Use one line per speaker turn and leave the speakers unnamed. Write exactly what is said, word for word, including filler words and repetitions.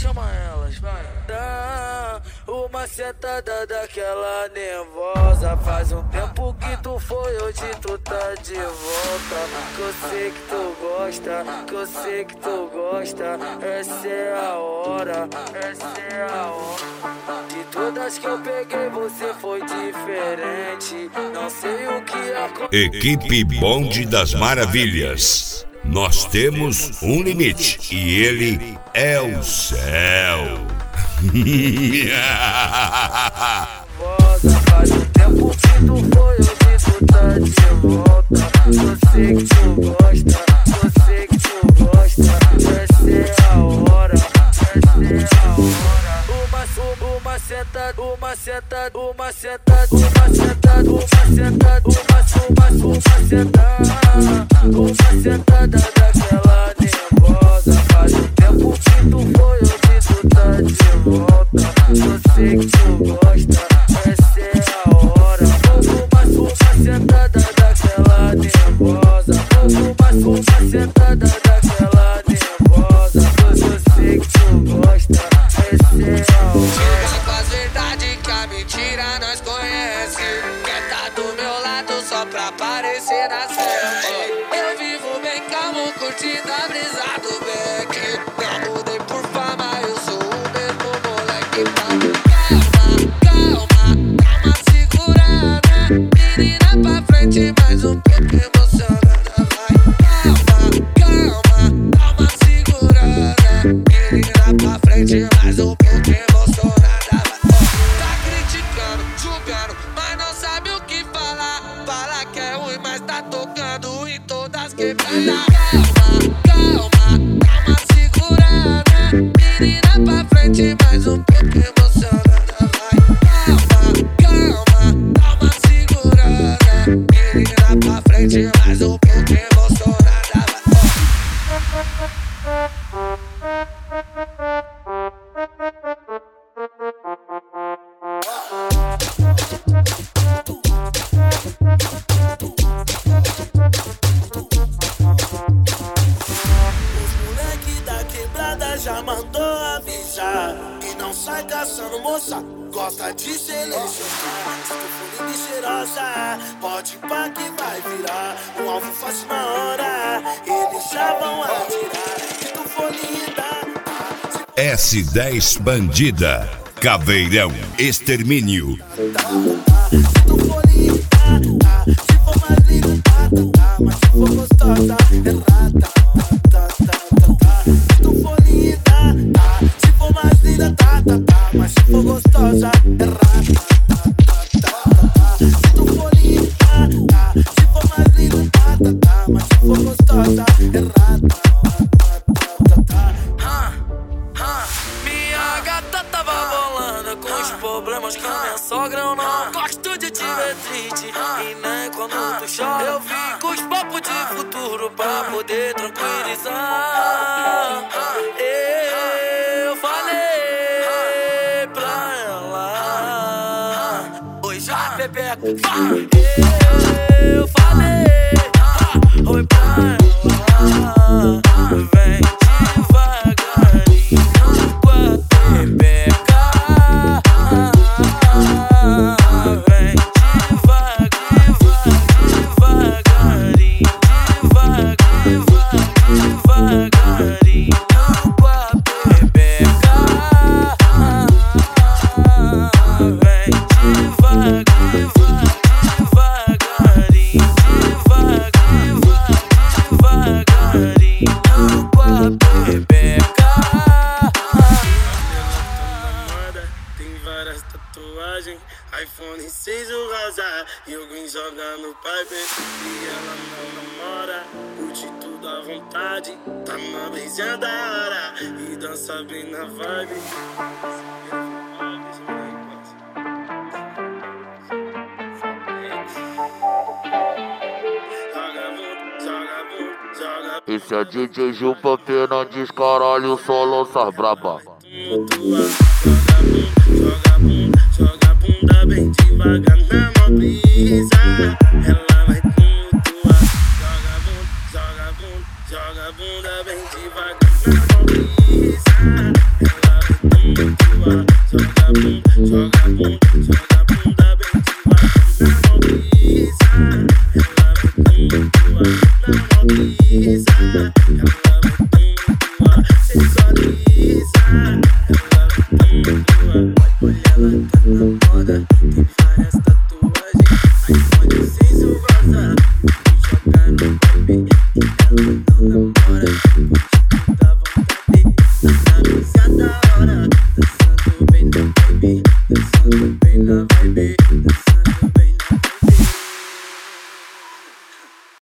chama elas, vai. Dá uma sentada daquela nervosa. Faz um tempo que tu foi, hoje tu tá de volta. Que eu sei que tu gosta, que eu sei que tu gosta. Essa é a hora, essa é a hora. De todas que eu peguei, você foi diferente. Não sei o que aconteceu.
Equipe Bonde das Maravilhas. Nós temos um limite e ele é o céu.
Faz um tempo que tu foi, hoje tu tá de volta. Eu sei que tu gosta, eu sei que tu gosta. Essa é a hora, essa é a hora. Uma, uma sentada, uma sentada, uma sentada, uma sentada, uma sentada, uma, uma, uma sentada, uma sentada daquela nervosa. Faz um tempo que tu foi, hoje tu tá de volta. Eu sei que tu gosta, essa é a hora. Uma, uma sentada daquela nervosa. Uma, uma sentada daquela nervosa. Eu sei que tu gosta, essa é a hora.
Com as verdades que a mentira nós conhece. Quer tá do meu lado só pra aparecer na selfie. Eu vivo bem calmo, curtindo a brisa do beck. Não mudei por fama, eu sou o mesmo moleque. Calma, calma, calma, segurada. Menina pra frente, mais um pouco emocionada. Vai, calma, calma, calma, segurada. Menina pra frente, mais um pouco emocionada. Tá criticando, julgando, mas não sabe o que falar. Fala que é ruim, mas tá tocando em todas quebradas. Calma, calma, calma, segurada. Menina pra frente, mais um pouco emocionada. Vai, calma, calma, calma, segurada. Menina pra frente, mais um pouco emocionada.
Já mandou avisar e não sai caçando moça, gosta de selecionar. Se tu for linda e cheirosa, pode ir pra que vai virar um alvo fácil na hora, eles já vão atirar. Se tu for linda,
S dez Bandida, Caveirão, Extermínio.
se tu for linda, se for mais linda, mas se for gostosa, errada. Se for mais linda, tá, tá, tá. Mas se for gostosa, é rata, tá, tá, tá. Se tu for linda, tá. Se for mais linda, tá, tá, tá. Mas se for gostosa, é rata, tá, tá, tá.
Minha gata tava bolando com os problemas com a minha sogra. Eu não gosto de te ver triste e nem quando tu chora. Eu vim com os papos de futuro pra poder tranquilizar. Eu falei pra ela, hoje a Pepeca vai. Eu falei, oi pra ela, vem devagarinho com a Pepeca. Vem devagarinho, devagarinho, devagarinho, devagarinho com a Pepeca. Vem devagarinho, devagarinho, devagarinho, devagarinho com a Pepeca.
Tem várias tatuagens, iPhone seis o rosa e alguém joga no pipe. E ela não namora, curte tudo à vontade. Tá na brisa da hora e dança bem na vibe.
Esse é D J Gil Pena, diz caralho, só lança braba.
Joga bunda, joga bunda bem devagar na brisa.